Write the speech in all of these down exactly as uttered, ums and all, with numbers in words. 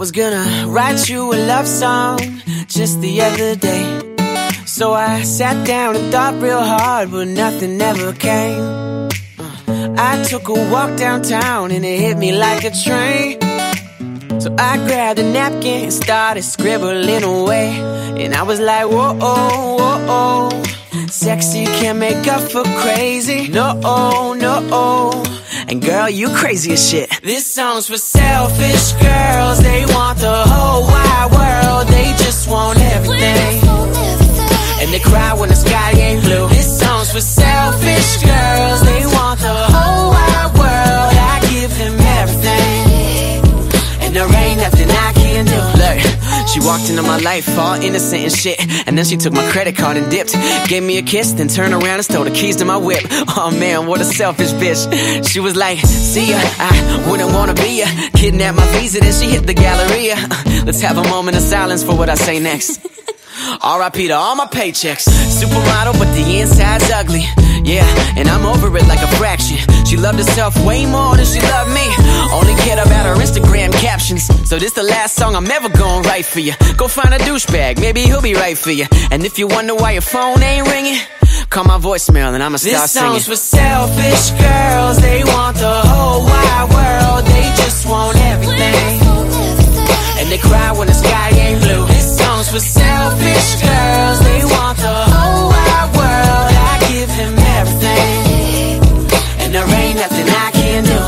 was gonna write you a love song just the other day. So I sat down and thought real hard, but nothing ever came. uh, I took a walk downtown and it hit me like a train. So I grabbed a napkin and started scribbling away. And I was like, whoa, oh, whoa, oh. Sexy can make up for crazy. No, oh, no, oh. And girl, you crazy as shit. This song's for selfish girls. They want the whole wide world. They just want everything. And they cry when the sky ain't blue. This song's for selfish girls. They want the whole wide world. I give them everything. And there ain't nothing I can do. Look, she walked into my life all innocent and shit, and then she took my credit card and dipped. Gave me a kiss, then turned around and stole the keys to my whip. Oh man, what a selfish bitch. She was like, see ya, I wouldn't wanna be ya. Kidnapped my visa, then she hit the Galleria. uh, Let's have a moment of silence for what I say next. R I P to all my paychecks. Supermodel, but the inside's ugly. Yeah, and I'm over it like a fraction. She loved herself way more than she loved me. Only cared about her Instagram captions. So this the last song I'm ever gonna write for you. Go find a douchebag, maybe he'll be right for you. And if you wonder why your phone ain't ringing, call my voicemail and I'ma start singing. This song's for selfish girls. They want the whole wide world. They just want everything. And they cry when the sky ain't blue. This song's for selfish girls. They want the whole wide world. I give them everything. And there ain't nothing I can do.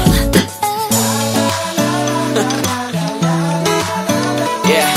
Yeah.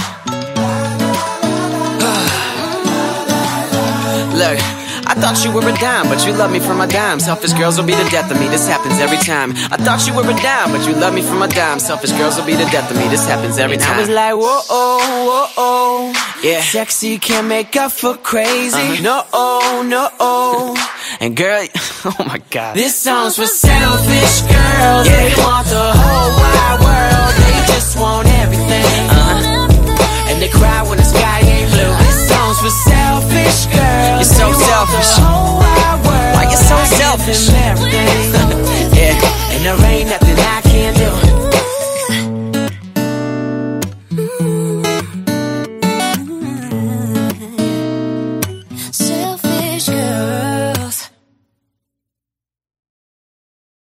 Look, I thought you were a dime, but you love me for my dime. Selfish girls will be the death of me, this happens every time. I thought you were a dime, but you love me for my dime. Selfish girls will be the death of me, this happens every time. I was like, whoa, oh, whoa, oh. Yeah. Sexy can make up for crazy. Uh-huh. No, oh, no, oh. And girl, oh my God. This song's for selfish girls. Yeah. They want the whole wide world. They just want everything. Uh-huh. And they cry when the sky ain't blue. This song's for selfish girls. You're so selfish. Why you so selfish?